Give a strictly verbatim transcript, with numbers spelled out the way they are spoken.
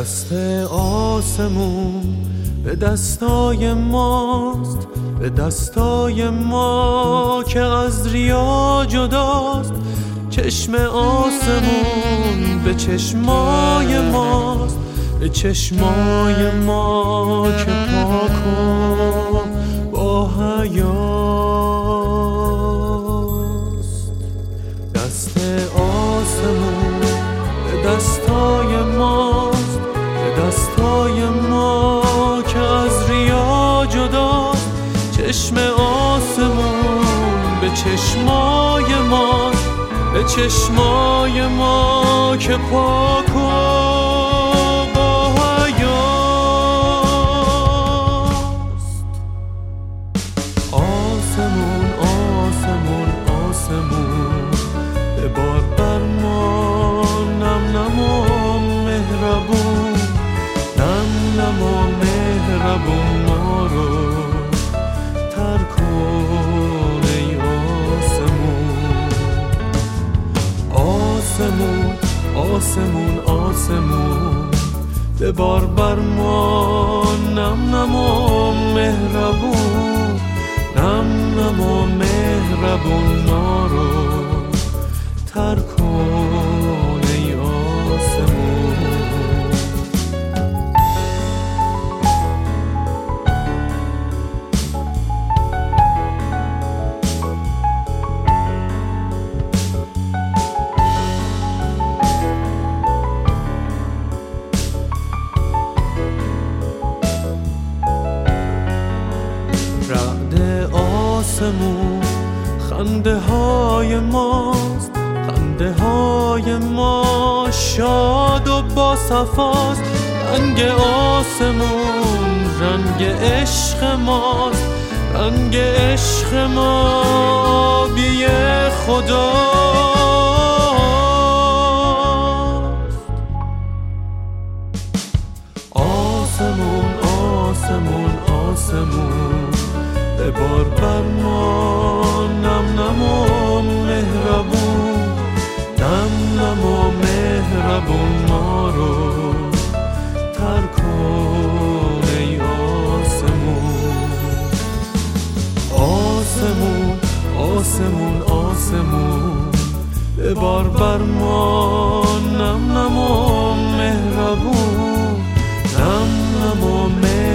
دست آسمون به دستای ماست، به دستای ما که از ریا جداست. چشم آسمون به چشمای ماست، به چشمای ما که پاک و با حیاست. دست آسمون به دستای ماست، به دستای ما که از ریا جداست. چشم آسمون به چشمای ماست، به چشمای ما که پاک و با حیاست. آسمون آسمون آسمون ببار بر ما نم نم و مهربون، نم نم و مهربون ما رو تر کن ای آسمون. آسمون آسمون آسمون ببار بر ما نم نم و مهربون، نم نم و مهربون ما رو تر کن ای آسمون. آسمون خنده های ماست، خنده های ما شاد و با صفاست. رنگ آسمون رنگ عشق ماست، رنگ عشق ما بی خداست. آسمون آسمون آسمون ببار بر ما نم نم و مهربون، نم نم و مهربون ما رو تر کن ای آسمون. آسمون آسمون آسمون ببار بر ما نم نم و مهربون، نم نم و مهربون